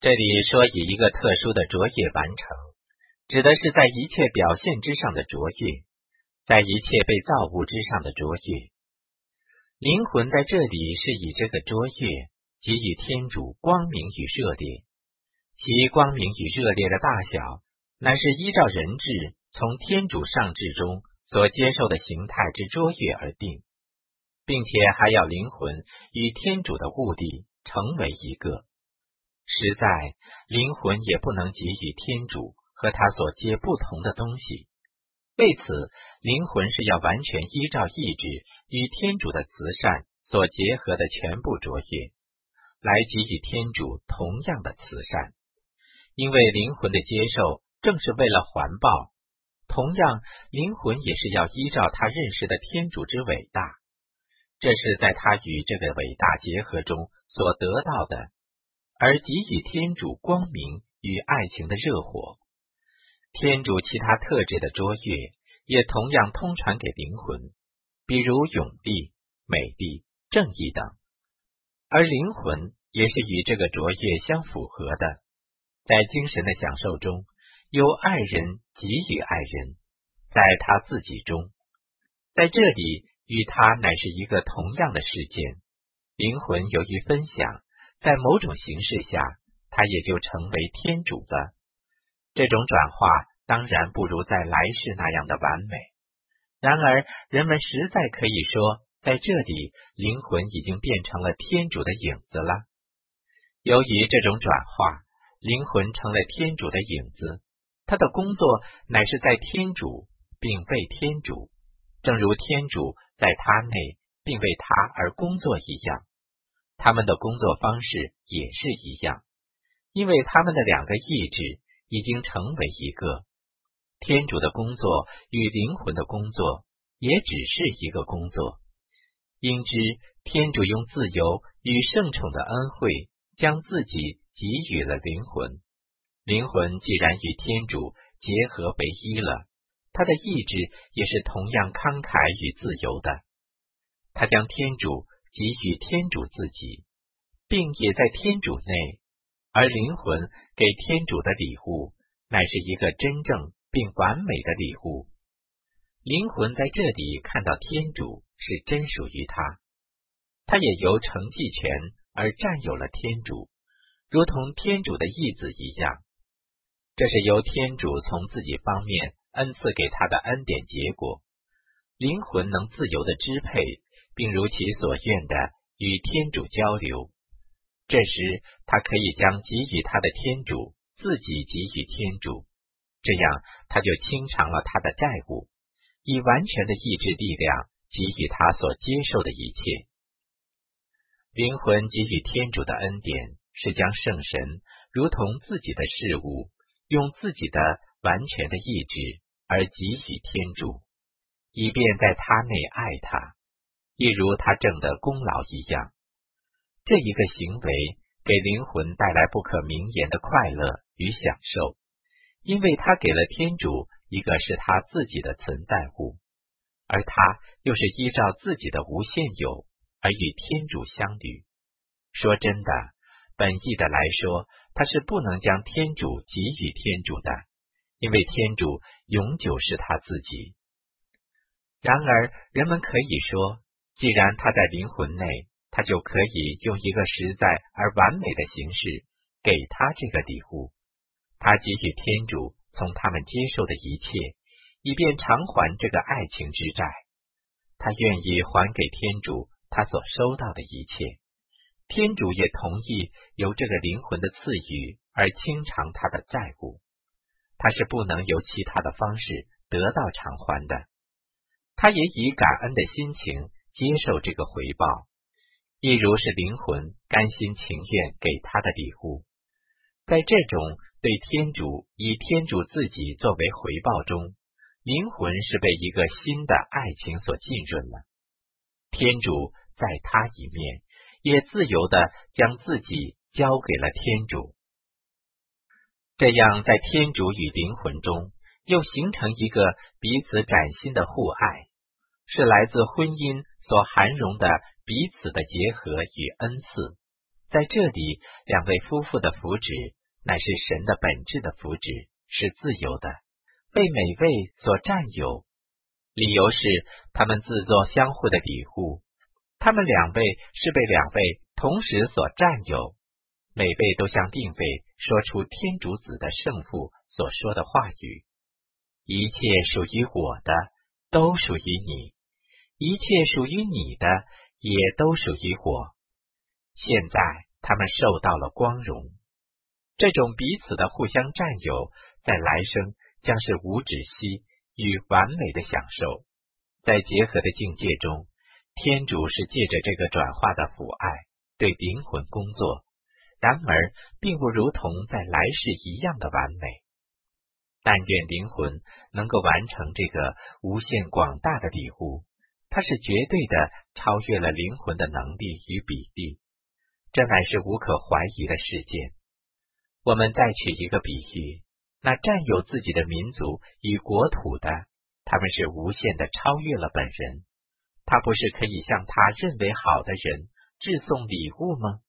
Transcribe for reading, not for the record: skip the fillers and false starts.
这里说以一个特殊的卓越完成，指的是在一切表现之上的卓越，在一切被造物之上的卓越。灵魂在这里是以这个卓越给予天主光明与热烈，其光明与热烈的大小，乃是依照人质从天主上智中所接受的形态之卓越而定，并且还要灵魂与天主的物理成为一个。实在，灵魂也不能给予天主和他所接不同的东西。为此，灵魂是要完全依照意志与天主的慈善所结合的全部卓越，来给予天主同样的慈善。因为灵魂的接受正是为了环抱，同样，灵魂也是要依照他认识的天主之伟大，这是在他与这个伟大结合中所得到的，而给予天主光明与爱情的热火。天主其他特质的卓越也同样通传给灵魂，比如勇力、美丽、正义等，而灵魂也是与这个卓越相符合的。在精神的享受中，有爱人给予爱人，在他自己中，在这里与他乃是一个同样的事件。灵魂由于分享，在某种形式下，它也就成为天主了。这种转化当然不如在来世那样的完美，然而人们实在可以说，在这里灵魂已经变成了天主的影子了。由于这种转化，灵魂成了天主的影子，他的工作乃是在天主并为天主，正如天主在他内并为他而工作一样。他们的工作方式也是一样，因为他们的两个意志已经成为一个。天主的工作与灵魂的工作也只是一个工作。因之，天主用自由与圣宠的恩惠将自己给予了灵魂。灵魂既然与天主结合为一了，他的意志也是同样慷慨与自由的。他将天主给予天主自己，并也在天主内，而灵魂给天主的礼物乃是一个真正并完美的礼物。灵魂在这里看到天主是真属于他，他也由承继权而占有了天主，如同天主的义子一样。这是由天主从自己方面恩赐给他的恩典结果。灵魂能自由地支配，并如其所愿的与天主交流。这时，他可以将给予他的天主自己给予天主，这样他就清偿了他的债务，以完全的意志力量给予他所接受的一切。灵魂给予天主的恩典是将圣神如同自己的事物，用自己的完全的意志而给予天主，以便在他内爱他，一如他挣得功劳一样。这一个行为给灵魂带来不可名言的快乐与享受，因为他给了天主一个是他自己的存在物，而他又是依照自己的无限有而与天主相侣。说真的，本意的来说，他是不能将天主给予天主的，因为天主永久是他自己。然而，人们可以说，既然他在灵魂内，他就可以用一个实在而完美的形式给他这个礼物。他给予天主从他们接受的一切，以便偿还这个爱情之债。他愿意还给天主他所收到的一切，天主也同意由这个灵魂的赐予而清偿他的债务。他是不能由其他的方式得到偿还的。他也以感恩的心情接受这个回报，一如是灵魂甘心情愿给他的礼物。在这种对天主以天主自己作为回报中，灵魂是被一个新的爱情所浸润了。天主在他一面，也自由地将自己交给了天主。这样，在天主与灵魂中，又形成一个彼此崭新的互爱，是来自婚姻所含容的彼此的结合与恩赐。在这里，两位夫妇的福祉乃是神的本质的福祉，是自由的，被每位所占有。理由是他们自作相互的庇护，他们两位是被两位同时所占有，每位都向定位说出天主子的圣父所说的话语：一切属于我的都属于你，一切属于你的也都属于我。现在他们受到了光荣。这种彼此的互相占有，在来生将是无止息与完美的享受。在结合的境界中，天主是借着这个转化的父爱对灵魂工作，然而并不如同在来世一样的完美。但愿灵魂能够完成这个无限广大的礼物，它是绝对的超越了灵魂的能力与比例，这乃是无可怀疑的事件。我们再取一个比喻，那占有自己的民族与国土的，他们是无限的超越了本人，他不是可以向他认为好的人致送礼物吗？